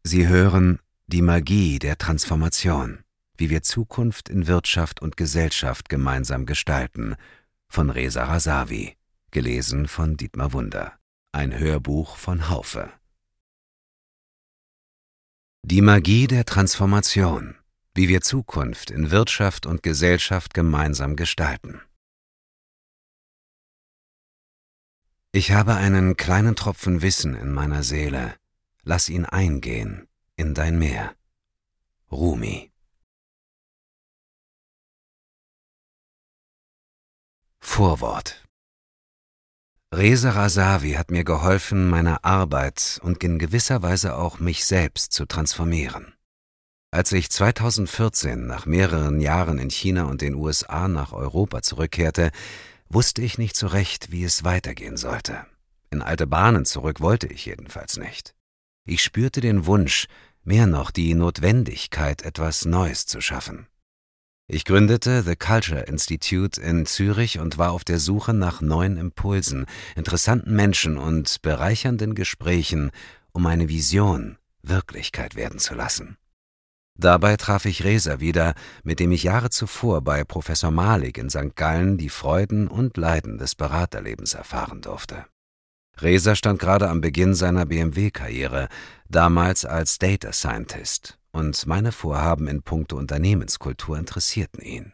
Sie hören Die Magie der Transformation, wie wir Zukunft in Wirtschaft und Gesellschaft gemeinsam gestalten, von Reza Razavi, gelesen von Dietmar Wunder, ein Hörbuch von Haufe. Die Magie der Transformation, wie wir Zukunft in Wirtschaft und Gesellschaft gemeinsam gestalten. Ich habe einen kleinen Tropfen Wissen in meiner Seele, lass ihn eingehen in dein Meer. Rumi. Vorwort. Reza Razavi hat mir geholfen, meine Arbeit und in gewisser Weise auch mich selbst zu transformieren. Als ich 2014 nach mehreren Jahren in China und den USA nach Europa zurückkehrte, wusste ich nicht so recht, wie es weitergehen sollte. In alte Bahnen zurück wollte ich jedenfalls nicht. Ich spürte den Wunsch, mehr noch die Notwendigkeit, etwas Neues zu schaffen. Ich gründete The Culture Institute in Zürich und war auf der Suche nach neuen Impulsen, interessanten Menschen und bereichernden Gesprächen, um meine Vision Wirklichkeit werden zu lassen. Dabei traf ich Reza wieder, mit dem ich Jahre zuvor bei Professor Malik in St. Gallen die Freuden und Leiden des Beraterlebens erfahren durfte. Reza stand gerade am Beginn seiner BMW-Karriere, damals als Data Scientist, und meine Vorhaben in puncto Unternehmenskultur interessierten ihn.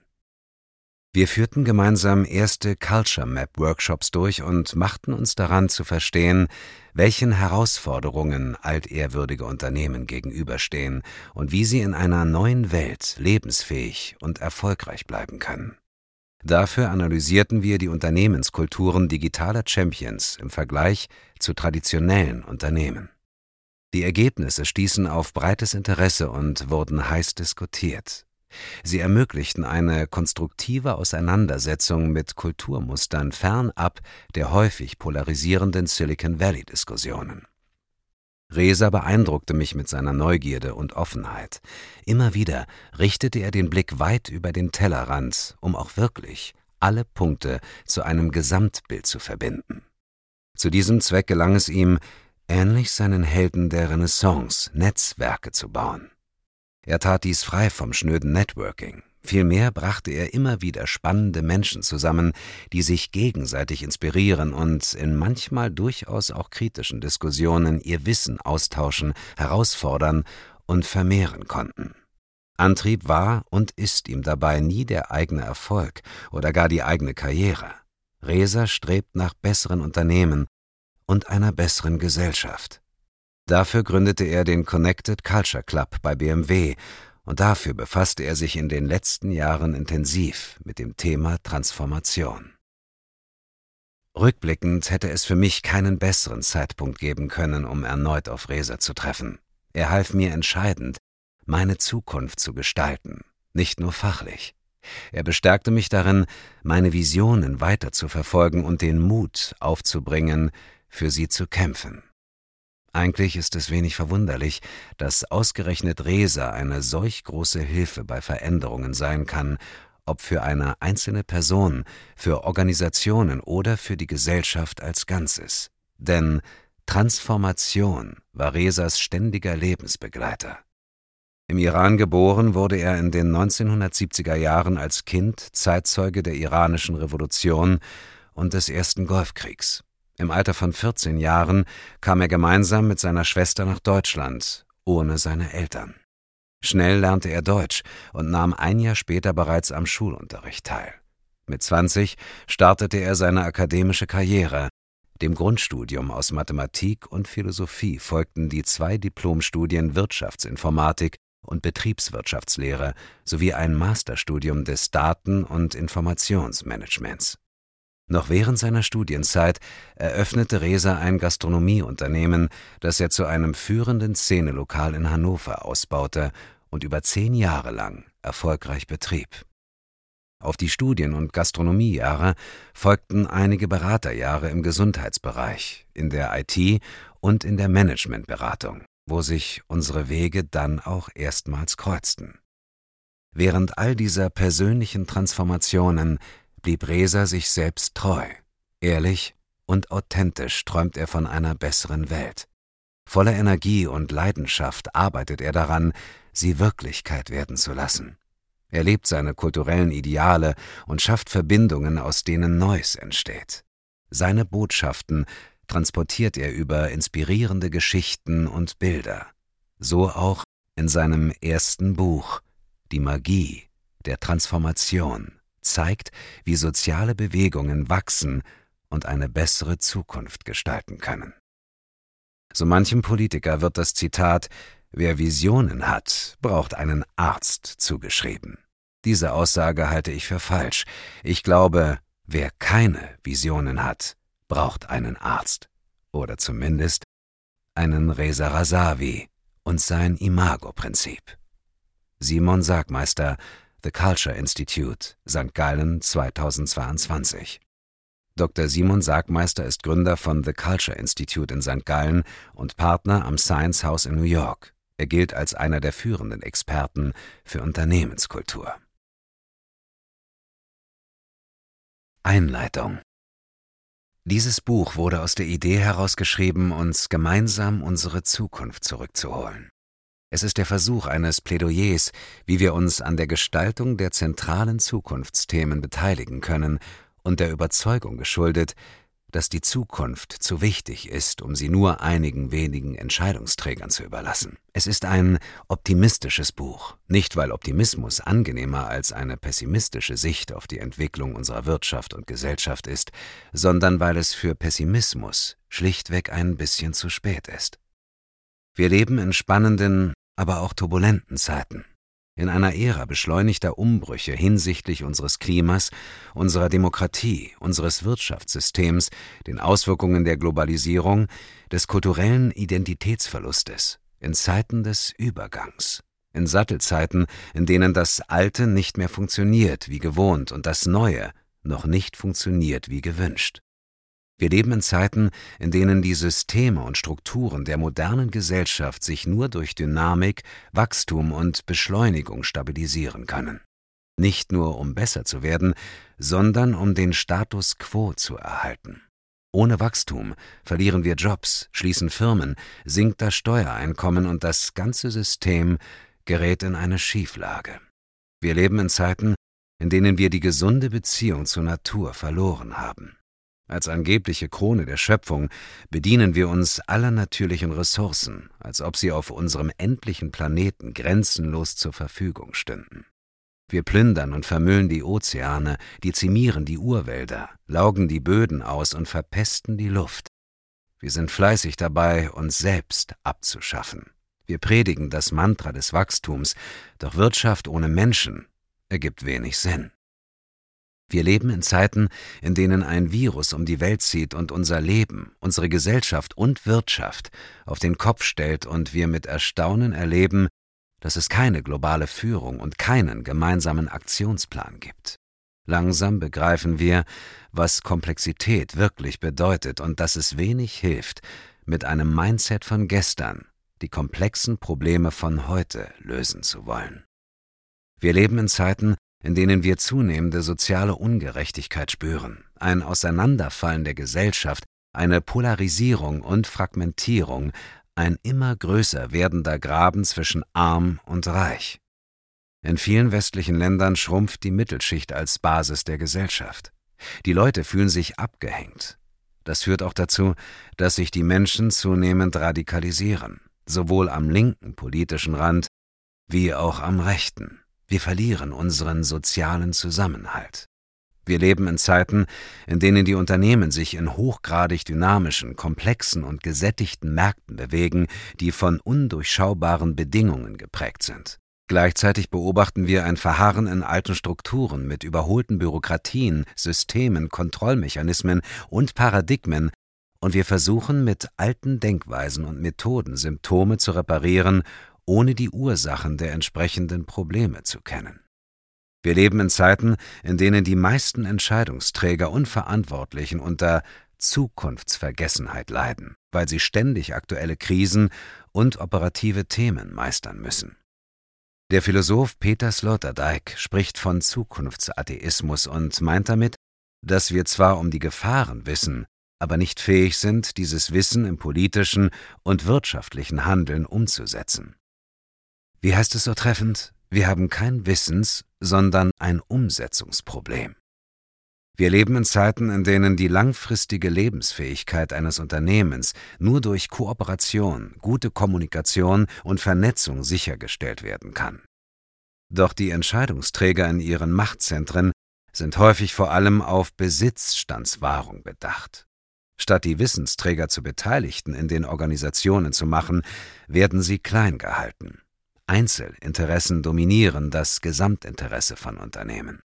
Wir führten gemeinsam erste Culture Map Workshops durch und machten uns daran zu verstehen, welchen Herausforderungen altehrwürdige Unternehmen gegenüberstehen und wie sie in einer neuen Welt lebensfähig und erfolgreich bleiben können. Dafür analysierten wir die Unternehmenskulturen digitaler Champions im Vergleich zu traditionellen Unternehmen. Die Ergebnisse stießen auf breites Interesse und wurden heiß diskutiert. Sie ermöglichten eine konstruktive Auseinandersetzung mit Kulturmustern fernab der häufig polarisierenden Silicon Valley-Diskussionen. Reza beeindruckte mich mit seiner Neugierde und Offenheit. Immer wieder richtete er den Blick weit über den Tellerrand, um auch wirklich alle Punkte zu einem Gesamtbild zu verbinden. Zu diesem Zweck gelang es ihm, ähnlich seinen Helden der Renaissance, Netzwerke zu bauen. Er tat dies frei vom schnöden Networking. Vielmehr brachte er immer wieder spannende Menschen zusammen, die sich gegenseitig inspirieren und in manchmal durchaus auch kritischen Diskussionen ihr Wissen austauschen, herausfordern und vermehren konnten. Antrieb war und ist ihm dabei nie der eigene Erfolg oder gar die eigene Karriere. Reza strebt nach besseren Unternehmen und einer besseren Gesellschaft. Dafür gründete er den Connected Culture Club bei BMW und dafür befasste er sich in den letzten Jahren intensiv mit dem Thema Transformation. Rückblickend hätte es für mich keinen besseren Zeitpunkt geben können, um erneut auf Reza zu treffen. Er half mir entscheidend, meine Zukunft zu gestalten, nicht nur fachlich. Er bestärkte mich darin, meine Visionen weiter zu verfolgen und den Mut aufzubringen, für sie zu kämpfen. Eigentlich ist es wenig verwunderlich, dass ausgerechnet Reza eine solch große Hilfe bei Veränderungen sein kann, ob für eine einzelne Person, für Organisationen oder für die Gesellschaft als Ganzes. Denn Transformation war Rezas ständiger Lebensbegleiter. Im Iran geboren, wurde er in den 1970er Jahren als Kind Zeitzeuge der iranischen Revolution und des ersten Golfkriegs. Im Alter von 14 Jahren kam er gemeinsam mit seiner Schwester nach Deutschland, ohne seine Eltern. Schnell lernte er Deutsch und nahm ein Jahr später bereits am Schulunterricht teil. Mit 20 startete er seine akademische Karriere. Dem Grundstudium aus Mathematik und Philosophie folgten die 2 Diplomstudien Wirtschaftsinformatik und Betriebswirtschaftslehre sowie ein Masterstudium des Daten- und Informationsmanagements. Noch während seiner Studienzeit eröffnete Reza ein Gastronomieunternehmen, das er zu einem führenden Szenelokal in Hannover ausbaute und über 10 Jahre lang erfolgreich betrieb. Auf die Studien- und Gastronomiejahre folgten einige Beraterjahre im Gesundheitsbereich, in der IT und in der Managementberatung, wo sich unsere Wege dann auch erstmals kreuzten. Während all dieser persönlichen Transformationen blieb Reza sich selbst treu. Ehrlich und authentisch träumt er von einer besseren Welt. Voller Energie und Leidenschaft arbeitet er daran, sie Wirklichkeit werden zu lassen. Er lebt seine kulturellen Ideale und schafft Verbindungen, aus denen Neues entsteht. Seine Botschaften transportiert er über inspirierende Geschichten und Bilder. So auch in seinem ersten Buch »Die Magie der Transformation« zeigt, wie soziale Bewegungen wachsen und eine bessere Zukunft gestalten können. So manchem Politiker wird das Zitat »Wer Visionen hat, braucht einen Arzt« zugeschrieben. Diese Aussage halte ich für falsch. Ich glaube, wer keine Visionen hat, braucht einen Arzt. Oder zumindest einen Reza Razavi und sein Imago-Prinzip. Simon Sagmeister, The Culture Institute, St. Gallen 2022. Dr. Simon Sagmeister ist Gründer von The Culture Institute in St. Gallen und Partner am Science House in New York. Er gilt als einer der führenden Experten für Unternehmenskultur. Einleitung. Dieses Buch wurde aus der Idee herausgeschrieben, uns gemeinsam unsere Zukunft zurückzuholen. Es ist der Versuch eines Plädoyers, wie wir uns an der Gestaltung der zentralen Zukunftsthemen beteiligen können und der Überzeugung geschuldet, dass die Zukunft zu wichtig ist, um sie nur einigen wenigen Entscheidungsträgern zu überlassen. Es ist ein optimistisches Buch, nicht weil Optimismus angenehmer als eine pessimistische Sicht auf die Entwicklung unserer Wirtschaft und Gesellschaft ist, sondern weil es für Pessimismus schlichtweg ein bisschen zu spät ist. Wir leben in spannenden, aber auch turbulenten Zeiten. In einer Ära beschleunigter Umbrüche hinsichtlich unseres Klimas, unserer Demokratie, unseres Wirtschaftssystems, den Auswirkungen der Globalisierung, des kulturellen Identitätsverlustes, in Zeiten des Übergangs, in Sattelzeiten, in denen das Alte nicht mehr funktioniert wie gewohnt und das Neue noch nicht funktioniert wie gewünscht. Wir leben in Zeiten, in denen die Systeme und Strukturen der modernen Gesellschaft sich nur durch Dynamik, Wachstum und Beschleunigung stabilisieren können. Nicht nur um besser zu werden, sondern um den Status quo zu erhalten. Ohne Wachstum verlieren wir Jobs, schließen Firmen, sinkt das Steuereinkommen und das ganze System gerät in eine Schieflage. Wir leben in Zeiten, in denen wir die gesunde Beziehung zur Natur verloren haben. Als angebliche Krone der Schöpfung bedienen wir uns aller natürlichen Ressourcen, als ob sie auf unserem endlichen Planeten grenzenlos zur Verfügung stünden. Wir plündern und vermüllen die Ozeane, dezimieren die Urwälder, laugen die Böden aus und verpesten die Luft. Wir sind fleißig dabei, uns selbst abzuschaffen. Wir predigen das Mantra des Wachstums, doch Wirtschaft ohne Menschen ergibt wenig Sinn. Wir leben in Zeiten, in denen ein Virus um die Welt zieht und unser Leben, unsere Gesellschaft und Wirtschaft auf den Kopf stellt und wir mit Erstaunen erleben, dass es keine globale Führung und keinen gemeinsamen Aktionsplan gibt. Langsam begreifen wir, was Komplexität wirklich bedeutet und dass es wenig hilft, mit einem Mindset von gestern die komplexen Probleme von heute lösen zu wollen. Wir leben in Zeiten, in denen wir zunehmende soziale Ungerechtigkeit spüren, ein Auseinanderfallen der Gesellschaft, eine Polarisierung und Fragmentierung, ein immer größer werdender Graben zwischen Arm und Reich. In vielen westlichen Ländern schrumpft die Mittelschicht als Basis der Gesellschaft. Die Leute fühlen sich abgehängt. Das führt auch dazu, dass sich die Menschen zunehmend radikalisieren, sowohl am linken politischen Rand wie auch am rechten. Wir verlieren unseren sozialen Zusammenhalt. Wir leben in Zeiten, in denen die Unternehmen sich in hochgradig dynamischen, komplexen und gesättigten Märkten bewegen, die von undurchschaubaren Bedingungen geprägt sind. Gleichzeitig beobachten wir ein Verharren in alten Strukturen mit überholten Bürokratien, Systemen, Kontrollmechanismen und Paradigmen, und wir versuchen mit alten Denkweisen und Methoden Symptome zu reparieren, ohne die Ursachen der entsprechenden Probleme zu kennen. Wir leben in Zeiten, in denen die meisten Entscheidungsträger und Verantwortlichen unter Zukunftsvergessenheit leiden, weil sie ständig aktuelle Krisen und operative Themen meistern müssen. Der Philosoph Peter Sloterdijk spricht von Zukunftsatheismus und meint damit, dass wir zwar um die Gefahren wissen, aber nicht fähig sind, dieses Wissen im politischen und wirtschaftlichen Handeln umzusetzen. Wie heißt es so treffend? Wir haben kein Wissens-, sondern ein Umsetzungsproblem. Wir leben in Zeiten, in denen die langfristige Lebensfähigkeit eines Unternehmens nur durch Kooperation, gute Kommunikation und Vernetzung sichergestellt werden kann. Doch die Entscheidungsträger in ihren Machtzentren sind häufig vor allem auf Besitzstandswahrung bedacht. Statt die Wissensträger zu Beteiligten in den Organisationen zu machen, werden sie klein gehalten. Einzelinteressen dominieren das Gesamtinteresse von Unternehmen.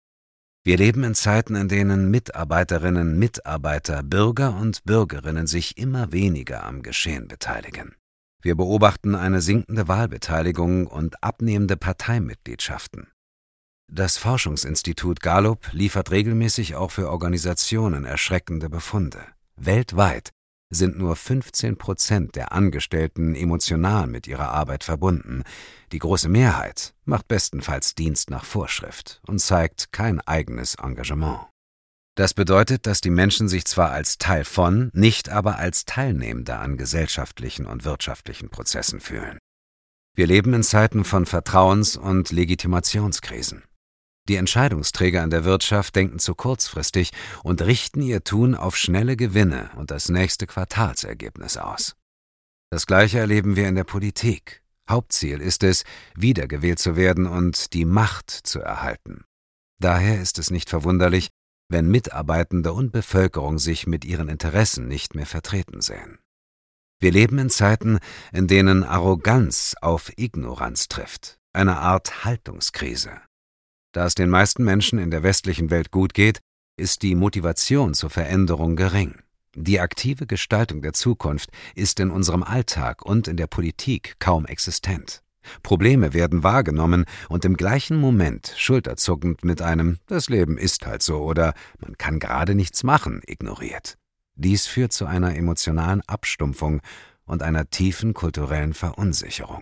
Wir leben in Zeiten, in denen Mitarbeiterinnen, Mitarbeiter, Bürger und Bürgerinnen sich immer weniger am Geschehen beteiligen. Wir beobachten eine sinkende Wahlbeteiligung und abnehmende Parteimitgliedschaften. Das Forschungsinstitut Gallup liefert regelmäßig auch für Organisationen erschreckende Befunde. Weltweit sind nur 15% der Angestellten emotional mit ihrer Arbeit verbunden. Die große Mehrheit macht bestenfalls Dienst nach Vorschrift und zeigt kein eigenes Engagement. Das bedeutet, dass die Menschen sich zwar als Teil von, nicht aber als Teilnehmende an gesellschaftlichen und wirtschaftlichen Prozessen fühlen. Wir leben in Zeiten von Vertrauens- und Legitimationskrisen. Die Entscheidungsträger in der Wirtschaft denken zu kurzfristig und richten ihr Tun auf schnelle Gewinne und das nächste Quartalsergebnis aus. Das Gleiche erleben wir in der Politik. Hauptziel ist es, wiedergewählt zu werden und die Macht zu erhalten. Daher ist es nicht verwunderlich, wenn Mitarbeitende und Bevölkerung sich mit ihren Interessen nicht mehr vertreten sehen. Wir leben in Zeiten, in denen Arroganz auf Ignoranz trifft, eine Art Haltungskrise. Da es den meisten Menschen in der westlichen Welt gut geht, ist die Motivation zur Veränderung gering. Die aktive Gestaltung der Zukunft ist in unserem Alltag und in der Politik kaum existent. Probleme werden wahrgenommen und im gleichen Moment schulterzuckend mit einem »Das Leben ist halt so« oder »Man kann gerade nichts machen« ignoriert. Dies führt zu einer emotionalen Abstumpfung und einer tiefen kulturellen Verunsicherung.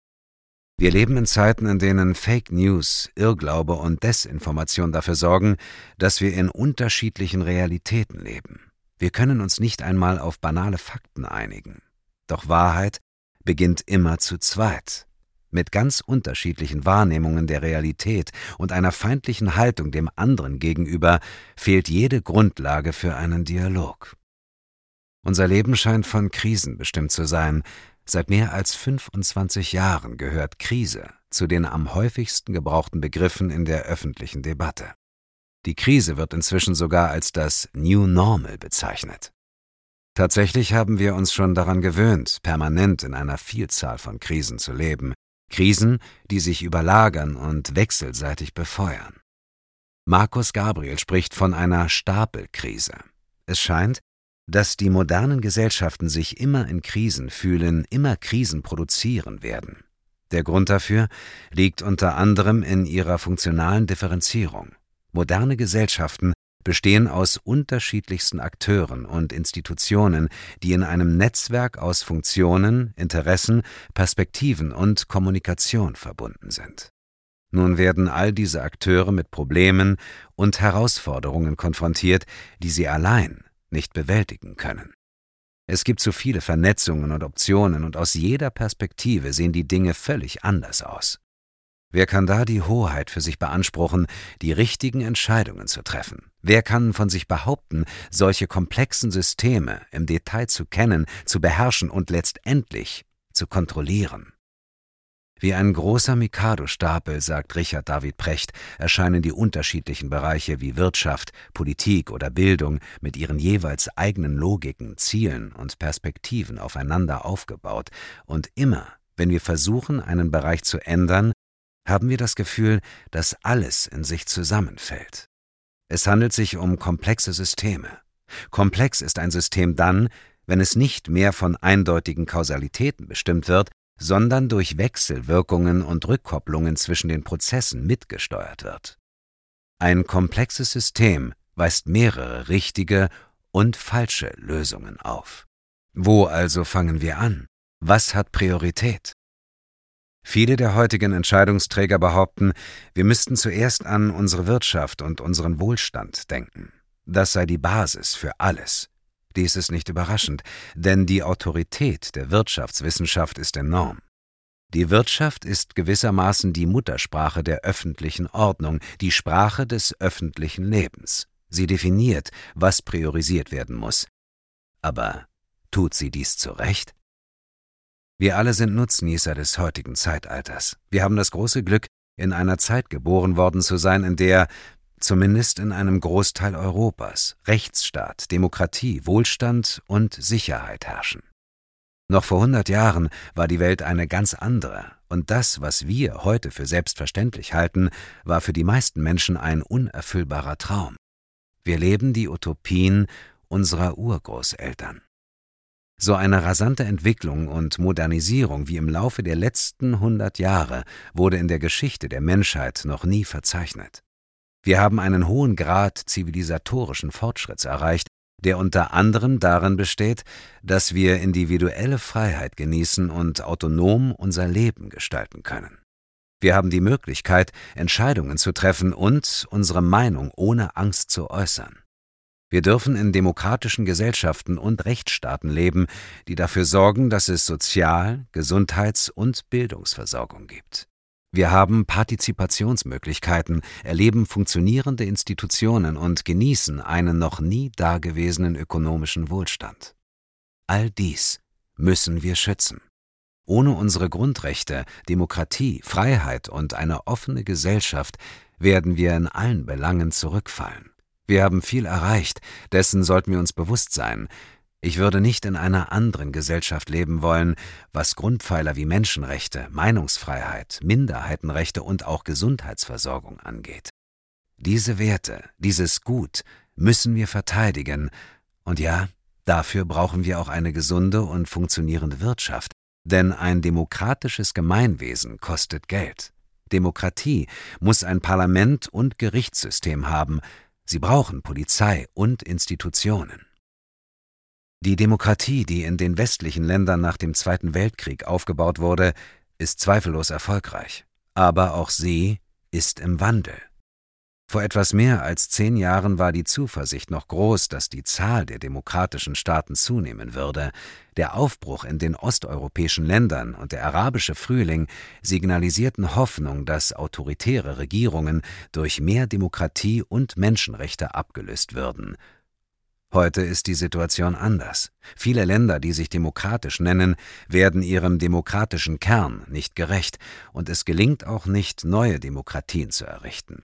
Wir leben in Zeiten, in denen Fake News, Irrglaube und Desinformation dafür sorgen, dass wir in unterschiedlichen Realitäten leben. Wir können uns nicht einmal auf banale Fakten einigen. Doch Wahrheit beginnt immer zu zweit. Mit ganz unterschiedlichen Wahrnehmungen der Realität und einer feindlichen Haltung dem anderen gegenüber fehlt jede Grundlage für einen Dialog. Unser Leben scheint von Krisen bestimmt zu sein. Seit mehr als 25 Jahren gehört Krise zu den am häufigsten gebrauchten Begriffen in der öffentlichen Debatte. Die Krise wird inzwischen sogar als das New Normal bezeichnet. Tatsächlich haben wir uns schon daran gewöhnt, permanent in einer Vielzahl von Krisen zu leben. Krisen, die sich überlagern und wechselseitig befeuern. Markus Gabriel spricht von einer Stapelkrise. Es scheint, dass die modernen Gesellschaften sich immer in Krisen fühlen, immer Krisen produzieren werden. Der Grund dafür liegt unter anderem in ihrer funktionalen Differenzierung. Moderne Gesellschaften bestehen aus unterschiedlichsten Akteuren und Institutionen, die in einem Netzwerk aus Funktionen, Interessen, Perspektiven und Kommunikation verbunden sind. Nun werden all diese Akteure mit Problemen und Herausforderungen konfrontiert, die sie allein nicht bewältigen können. Es gibt so viele Vernetzungen und Optionen und aus jeder Perspektive sehen die Dinge völlig anders aus. Wer kann da die Hoheit für sich beanspruchen, die richtigen Entscheidungen zu treffen? Wer kann von sich behaupten, solche komplexen Systeme im Detail zu kennen, zu beherrschen und letztendlich zu kontrollieren? Wie ein großer Mikado-Stapel, sagt Richard David Precht, erscheinen die unterschiedlichen Bereiche wie Wirtschaft, Politik oder Bildung mit ihren jeweils eigenen Logiken, Zielen und Perspektiven aufeinander aufgebaut. Und immer, wenn wir versuchen, einen Bereich zu ändern, haben wir das Gefühl, dass alles in sich zusammenfällt. Es handelt sich um komplexe Systeme. Komplex ist ein System dann, wenn es nicht mehr von eindeutigen Kausalitäten bestimmt wird, sondern durch Wechselwirkungen und Rückkopplungen zwischen den Prozessen mitgesteuert wird. Ein komplexes System weist mehrere richtige und falsche Lösungen auf. Wo also fangen wir an? Was hat Priorität? Viele der heutigen Entscheidungsträger behaupten, wir müssten zuerst an unsere Wirtschaft und unseren Wohlstand denken. Das sei die Basis für alles. Dies ist nicht überraschend, denn die Autorität der Wirtschaftswissenschaft ist enorm. Die Wirtschaft ist gewissermaßen die Muttersprache der öffentlichen Ordnung, die Sprache des öffentlichen Lebens. Sie definiert, was priorisiert werden muss. Aber tut sie dies zu Recht? Wir alle sind Nutznießer des heutigen Zeitalters. Wir haben das große Glück, in einer Zeit geboren worden zu sein, in der, zumindest in einem Großteil Europas, Rechtsstaat, Demokratie, Wohlstand und Sicherheit herrschen. Noch vor 100 Jahren war die Welt eine ganz andere, und das, was wir heute für selbstverständlich halten, war für die meisten Menschen ein unerfüllbarer Traum. Wir leben die Utopien unserer Urgroßeltern. So eine rasante Entwicklung und Modernisierung wie im Laufe der letzten 100 Jahre wurde in der Geschichte der Menschheit noch nie verzeichnet. Wir haben einen hohen Grad zivilisatorischen Fortschritts erreicht, der unter anderem darin besteht, dass wir individuelle Freiheit genießen und autonom unser Leben gestalten können. Wir haben die Möglichkeit, Entscheidungen zu treffen und unsere Meinung ohne Angst zu äußern. Wir dürfen in demokratischen Gesellschaften und Rechtsstaaten leben, die dafür sorgen, dass es Sozial-, Gesundheits- und Bildungsversorgung gibt. Wir haben Partizipationsmöglichkeiten, erleben funktionierende Institutionen und genießen einen noch nie dagewesenen ökonomischen Wohlstand. All dies müssen wir schützen. Ohne unsere Grundrechte, Demokratie, Freiheit und eine offene Gesellschaft werden wir in allen Belangen zurückfallen. Wir haben viel erreicht, dessen sollten wir uns bewusst sein. Ich würde nicht in einer anderen Gesellschaft leben wollen, was Grundpfeiler wie Menschenrechte, Meinungsfreiheit, Minderheitenrechte und auch Gesundheitsversorgung angeht. Diese Werte, dieses Gut müssen wir verteidigen. Und ja, dafür brauchen wir auch eine gesunde und funktionierende Wirtschaft. Denn ein demokratisches Gemeinwesen kostet Geld. Demokratie muss ein Parlament und Gerichtssystem haben. Sie brauchen Polizei und Institutionen. Die Demokratie, die in den westlichen Ländern nach dem Zweiten Weltkrieg aufgebaut wurde, ist zweifellos erfolgreich. Aber auch sie ist im Wandel. Vor etwas mehr als 10 Jahren war die Zuversicht noch groß, dass die Zahl der demokratischen Staaten zunehmen würde. Der Aufbruch in den osteuropäischen Ländern und der arabische Frühling signalisierten Hoffnung, dass autoritäre Regierungen durch mehr Demokratie und Menschenrechte abgelöst würden. Heute ist die Situation anders. Viele Länder, die sich demokratisch nennen, werden ihrem demokratischen Kern nicht gerecht, und es gelingt auch nicht, neue Demokratien zu errichten.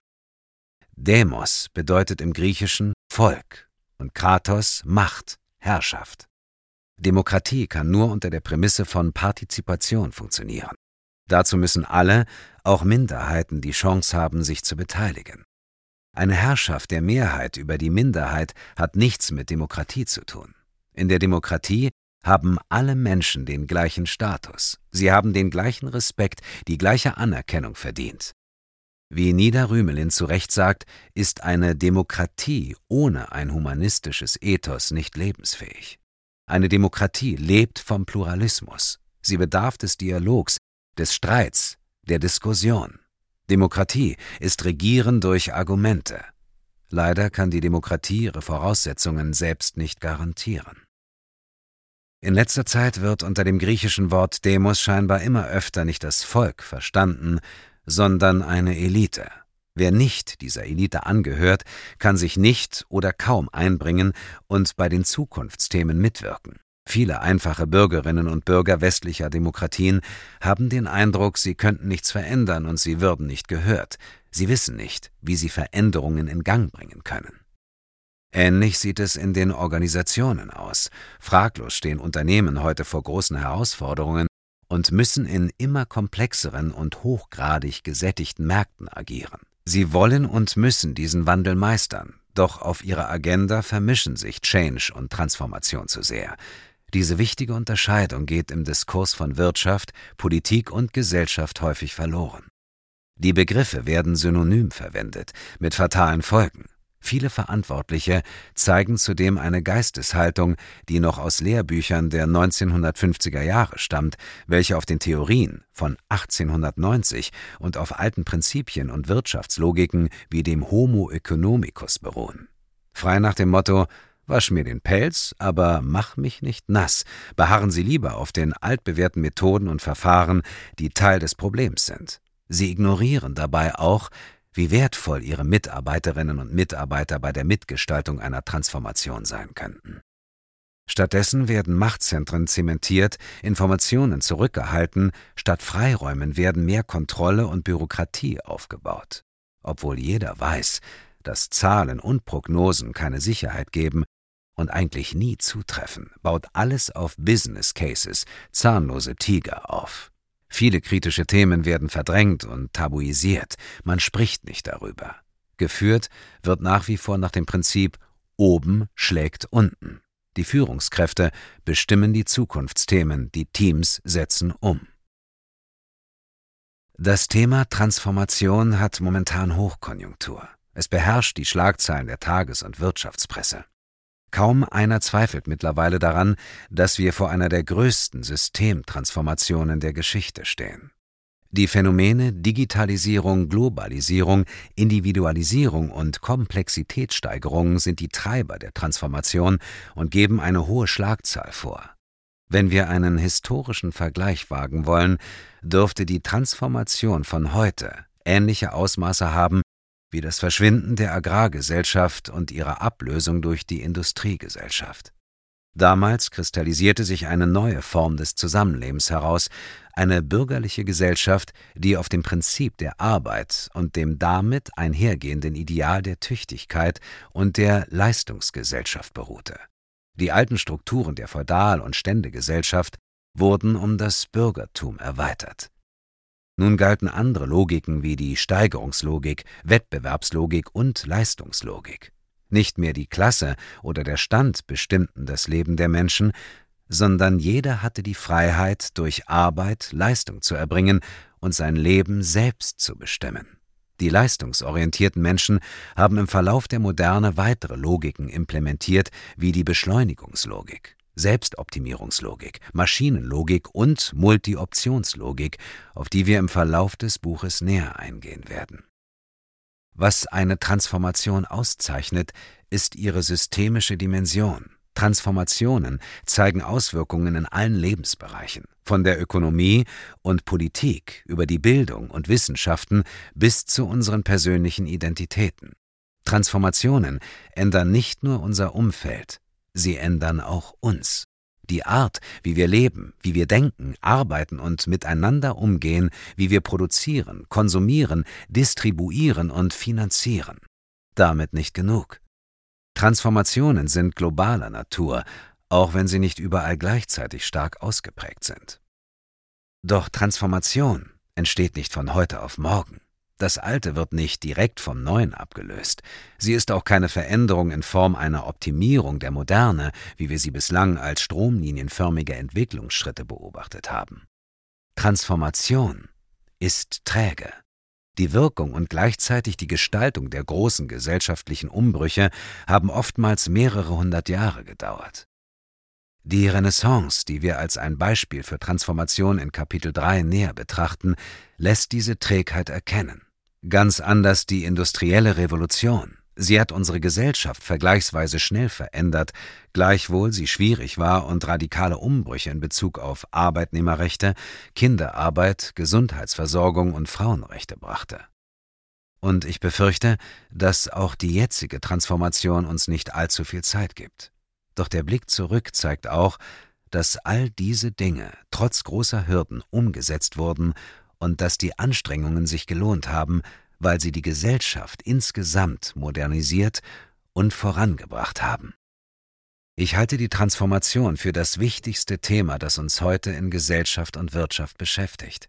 Demos bedeutet im Griechischen Volk und Kratos Macht, Herrschaft. Demokratie kann nur unter der Prämisse von Partizipation funktionieren. Dazu müssen alle, auch Minderheiten, die Chance haben, sich zu beteiligen. Eine Herrschaft der Mehrheit über die Minderheit hat nichts mit Demokratie zu tun. In der Demokratie haben alle Menschen den gleichen Status. Sie haben den gleichen Respekt, die gleiche Anerkennung verdient. Wie Nida Rümelin zu Recht sagt, ist eine Demokratie ohne ein humanistisches Ethos nicht lebensfähig. Eine Demokratie lebt vom Pluralismus. Sie bedarf des Dialogs, des Streits, der Diskussion. Demokratie ist Regieren durch Argumente. Leider kann die Demokratie ihre Voraussetzungen selbst nicht garantieren. In letzter Zeit wird unter dem griechischen Wort Demos scheinbar immer öfter nicht das Volk verstanden, sondern eine Elite. Wer nicht dieser Elite angehört, kann sich nicht oder kaum einbringen und bei den Zukunftsthemen mitwirken. Viele einfache Bürgerinnen und Bürger westlicher Demokratien haben den Eindruck, sie könnten nichts verändern und sie würden nicht gehört. Sie wissen nicht, wie sie Veränderungen in Gang bringen können. Ähnlich sieht es in den Organisationen aus. Fraglos stehen Unternehmen heute vor großen Herausforderungen und müssen in immer komplexeren und hochgradig gesättigten Märkten agieren. Sie wollen und müssen diesen Wandel meistern, doch auf ihrer Agenda vermischen sich Change und Transformation zu sehr. Diese wichtige Unterscheidung geht im Diskurs von Wirtschaft, Politik und Gesellschaft häufig verloren. Die Begriffe werden synonym verwendet, mit fatalen Folgen. Viele Verantwortliche zeigen zudem eine Geisteshaltung, die noch aus Lehrbüchern der 1950er Jahre stammt, welche auf den Theorien von 1890 und auf alten Prinzipien und Wirtschaftslogiken wie dem Homo economicus beruhen. Frei nach dem Motto: Wasch mir den Pelz, aber mach mich nicht nass. Beharren Sie lieber auf den altbewährten Methoden und Verfahren, die Teil des Problems sind. Sie ignorieren dabei auch, wie wertvoll Ihre Mitarbeiterinnen und Mitarbeiter bei der Mitgestaltung einer Transformation sein könnten. Stattdessen werden Machtzentren zementiert, Informationen zurückgehalten, statt Freiräumen werden mehr Kontrolle und Bürokratie aufgebaut. Obwohl jeder weiß, dass Zahlen und Prognosen keine Sicherheit geben und eigentlich nie zutreffen, baut alles auf Business Cases, zahnlose Tiger auf. Viele kritische Themen werden verdrängt und tabuisiert, man spricht nicht darüber. Geführt wird nach wie vor nach dem Prinzip oben schlägt unten. Die Führungskräfte bestimmen die Zukunftsthemen, die Teams setzen um. Das Thema Transformation hat momentan Hochkonjunktur. Es beherrscht die Schlagzeilen der Tages- und Wirtschaftspresse. Kaum einer zweifelt mittlerweile daran, dass wir vor einer der größten Systemtransformationen der Geschichte stehen. Die Phänomene Digitalisierung, Globalisierung, Individualisierung und Komplexitätssteigerung sind die Treiber der Transformation und geben eine hohe Schlagzahl vor. Wenn wir einen historischen Vergleich wagen wollen, dürfte die Transformation von heute ähnliche Ausmaße haben wie das Verschwinden der Agrargesellschaft und ihre Ablösung durch die Industriegesellschaft. Damals kristallisierte sich eine neue Form des Zusammenlebens heraus, eine bürgerliche Gesellschaft, die auf dem Prinzip der Arbeit und dem damit einhergehenden Ideal der Tüchtigkeit und der Leistungsgesellschaft beruhte. Die alten Strukturen der Feudal- und Ständegesellschaft wurden um das Bürgertum erweitert. Nun galten andere Logiken wie die Steigerungslogik, Wettbewerbslogik und Leistungslogik. Nicht mehr die Klasse oder der Stand bestimmten das Leben der Menschen, sondern jeder hatte die Freiheit, durch Arbeit Leistung zu erbringen und sein Leben selbst zu bestimmen. Die leistungsorientierten Menschen haben im Verlauf der Moderne weitere Logiken implementiert, wie die Beschleunigungslogik, Selbstoptimierungslogik, Maschinenlogik und Multi-Optionslogik, auf die wir im Verlauf des Buches näher eingehen werden. Was eine Transformation auszeichnet, ist ihre systemische Dimension. Transformationen zeigen Auswirkungen in allen Lebensbereichen, von der Ökonomie und Politik über die Bildung und Wissenschaften bis zu unseren persönlichen Identitäten. Transformationen ändern nicht nur unser Umfeld, sie ändern auch uns. Die Art, wie wir leben, wie wir denken, arbeiten und miteinander umgehen, wie wir produzieren, konsumieren, distribuieren und finanzieren. Damit nicht genug. Transformationen sind globaler Natur, auch wenn sie nicht überall gleichzeitig stark ausgeprägt sind. Doch Transformation entsteht nicht von heute auf morgen. Das Alte wird nicht direkt vom Neuen abgelöst. Sie ist auch keine Veränderung in Form einer Optimierung der Moderne, wie wir sie bislang als stromlinienförmige Entwicklungsschritte beobachtet haben. Transformation ist träge. Die Wirkung und gleichzeitig die Gestaltung der großen gesellschaftlichen Umbrüche haben oftmals mehrere hundert Jahre gedauert. Die Renaissance, die wir als ein Beispiel für Transformation in Kapitel 3 näher betrachten, lässt diese Trägheit erkennen. Ganz anders die industrielle Revolution. Sie hat unsere Gesellschaft vergleichsweise schnell verändert, gleichwohl sie schwierig war und radikale Umbrüche in Bezug auf Arbeitnehmerrechte, Kinderarbeit, Gesundheitsversorgung und Frauenrechte brachte. Und ich befürchte, dass auch die jetzige Transformation uns nicht allzu viel Zeit gibt. Doch der Blick zurück zeigt auch, dass all diese Dinge trotz großer Hürden umgesetzt wurden und dass die Anstrengungen sich gelohnt haben, weil sie die Gesellschaft insgesamt modernisiert und vorangebracht haben. Ich halte die Transformation für das wichtigste Thema, das uns heute in Gesellschaft und Wirtschaft beschäftigt.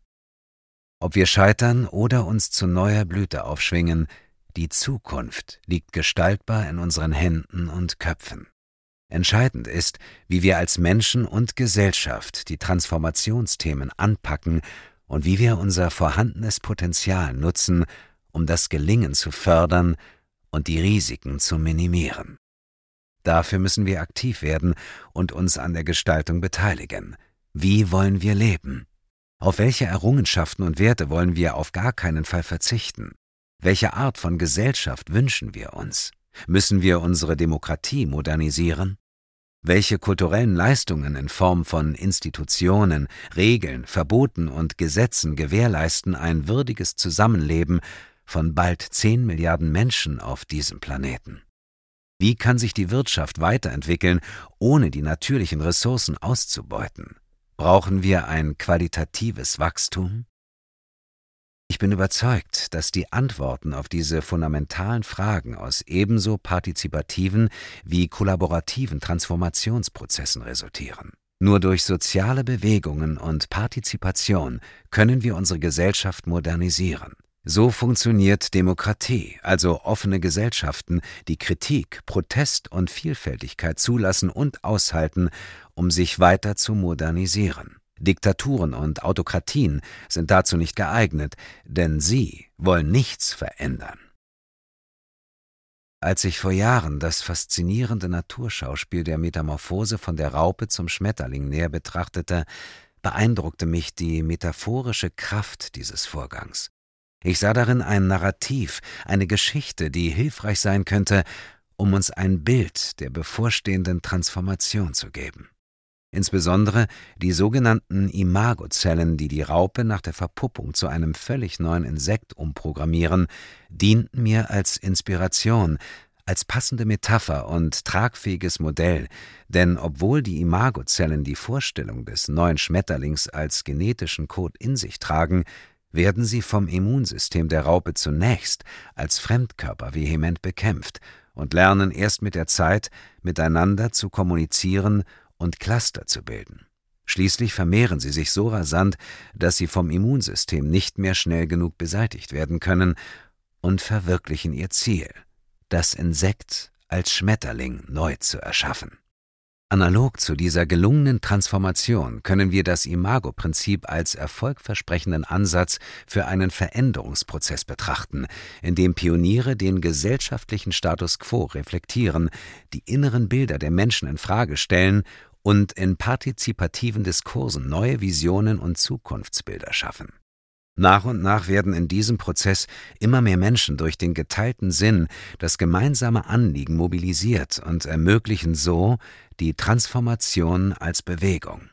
Ob wir scheitern oder uns zu neuer Blüte aufschwingen, die Zukunft liegt gestaltbar in unseren Händen und Köpfen. Entscheidend ist, wie wir als Menschen und Gesellschaft die Transformationsthemen anpacken und wie wir unser vorhandenes Potenzial nutzen, um das Gelingen zu fördern und die Risiken zu minimieren. Dafür müssen wir aktiv werden und uns an der Gestaltung beteiligen. Wie wollen wir leben? Auf welche Errungenschaften und Werte wollen wir auf gar keinen Fall verzichten? Welche Art von Gesellschaft wünschen wir uns? Müssen wir unsere Demokratie modernisieren? Welche kulturellen Leistungen in Form von Institutionen, Regeln, Verboten und Gesetzen gewährleisten ein würdiges Zusammenleben von bald 10 Milliarden Menschen auf diesem Planeten? Wie kann sich die Wirtschaft weiterentwickeln, ohne die natürlichen Ressourcen auszubeuten? Brauchen wir ein qualitatives Wachstum? Ich bin überzeugt, dass die Antworten auf diese fundamentalen Fragen aus ebenso partizipativen wie kollaborativen Transformationsprozessen resultieren. Nur durch soziale Bewegungen und Partizipation können wir unsere Gesellschaft modernisieren. So funktioniert Demokratie, also offene Gesellschaften, die Kritik, Protest und Vielfältigkeit zulassen und aushalten, um sich weiter zu modernisieren. Diktaturen und Autokratien sind dazu nicht geeignet, denn sie wollen nichts verändern. Als ich vor Jahren das faszinierende Naturschauspiel der Metamorphose von der Raupe zum Schmetterling näher betrachtete, beeindruckte mich die metaphorische Kraft dieses Vorgangs. Ich sah darin ein Narrativ, eine Geschichte, die hilfreich sein könnte, um uns ein Bild der bevorstehenden Transformation zu geben. Insbesondere die sogenannten Imagozellen, die die Raupe nach der Verpuppung zu einem völlig neuen Insekt umprogrammieren, dienten mir als Inspiration, als passende Metapher und tragfähiges Modell, denn obwohl die Imagozellen die Vorstellung des neuen Schmetterlings als genetischen Code in sich tragen, werden sie vom Immunsystem der Raupe zunächst als Fremdkörper vehement bekämpft und lernen erst mit der Zeit, miteinander zu kommunizieren und Cluster zu bilden. Schließlich vermehren sie sich so rasant, dass sie vom Immunsystem nicht mehr schnell genug beseitigt werden können und verwirklichen ihr Ziel, das Insekt als Schmetterling neu zu erschaffen. Analog zu dieser gelungenen Transformation können wir das Imago-Prinzip als erfolgversprechenden Ansatz für einen Veränderungsprozess betrachten, in dem Pioniere den gesellschaftlichen Status quo reflektieren, die inneren Bilder der Menschen in Frage stellen und in partizipativen Diskursen neue Visionen und Zukunftsbilder schaffen. Nach und nach werden in diesem Prozess immer mehr Menschen durch den geteilten Sinn, das gemeinsame Anliegen mobilisiert und ermöglichen so die Transformation als Bewegung.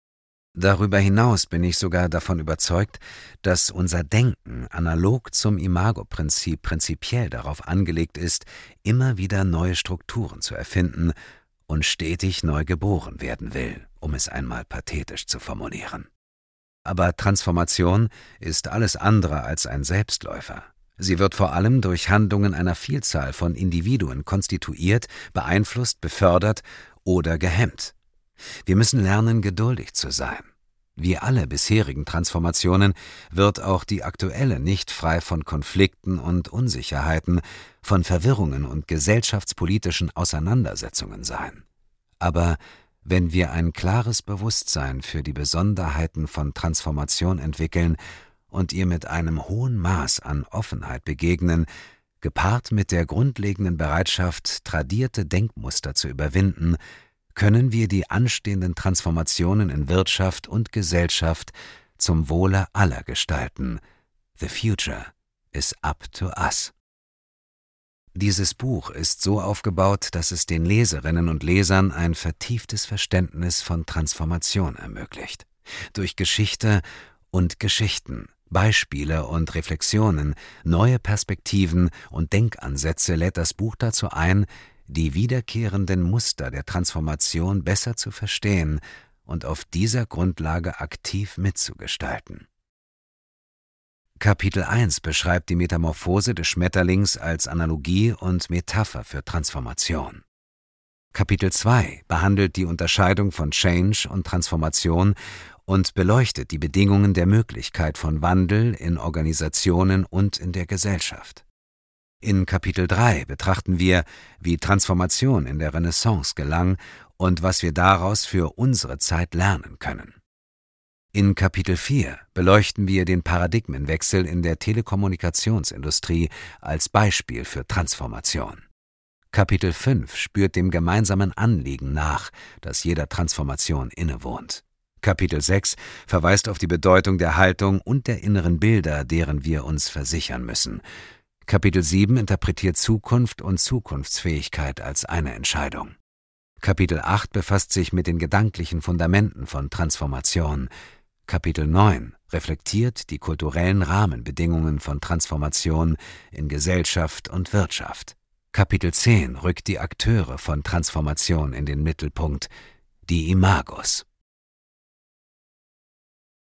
Darüber hinaus bin ich sogar davon überzeugt, dass unser Denken analog zum Imago-Prinzip prinzipiell darauf angelegt ist, immer wieder neue Strukturen zu erfinden und stetig neu geboren werden will, um es einmal pathetisch zu formulieren. Aber Transformation ist alles andere als ein Selbstläufer. Sie wird vor allem durch Handlungen einer Vielzahl von Individuen konstituiert, beeinflusst, befördert oder gehemmt. Wir müssen lernen, geduldig zu sein. Wie alle bisherigen Transformationen wird auch die aktuelle nicht frei von Konflikten und Unsicherheiten, von Verwirrungen und gesellschaftspolitischen Auseinandersetzungen sein. Aber wenn wir ein klares Bewusstsein für die Besonderheiten von Transformation entwickeln und ihr mit einem hohen Maß an Offenheit begegnen, gepaart mit der grundlegenden Bereitschaft, tradierte Denkmuster zu überwinden, können wir die anstehenden Transformationen in Wirtschaft und Gesellschaft zum Wohle aller gestalten. The future is up to us. Dieses Buch ist so aufgebaut, dass es den Leserinnen und Lesern ein vertieftes Verständnis von Transformation ermöglicht. Durch Geschichte und Geschichten, Beispiele und Reflexionen, neue Perspektiven und Denkansätze lädt das Buch dazu ein, die wiederkehrenden Muster der Transformation besser zu verstehen und auf dieser Grundlage aktiv mitzugestalten. Kapitel 1 beschreibt die Metamorphose des Schmetterlings als Analogie und Metapher für Transformation. Kapitel 2 behandelt die Unterscheidung von Change und Transformation und beleuchtet die Bedingungen der Möglichkeit von Wandel in Organisationen und in der Gesellschaft. In Kapitel 3 betrachten wir, wie Transformation in der Renaissance gelang und was wir daraus für unsere Zeit lernen können. In Kapitel 4 beleuchten wir den Paradigmenwechsel in der Telekommunikationsindustrie als Beispiel für Transformation. Kapitel 5 spürt dem gemeinsamen Anliegen nach, das jeder Transformation innewohnt. Kapitel 6 verweist auf die Bedeutung der Haltung und der inneren Bilder, deren wir uns versichern müssen. Kapitel 7 interpretiert Zukunft und Zukunftsfähigkeit als eine Entscheidung. Kapitel 8 befasst sich mit den gedanklichen Fundamenten von Transformation. Kapitel 9 reflektiert die kulturellen Rahmenbedingungen von Transformation in Gesellschaft und Wirtschaft. Kapitel 10 rückt die Akteure von Transformation in den Mittelpunkt, die Imagos.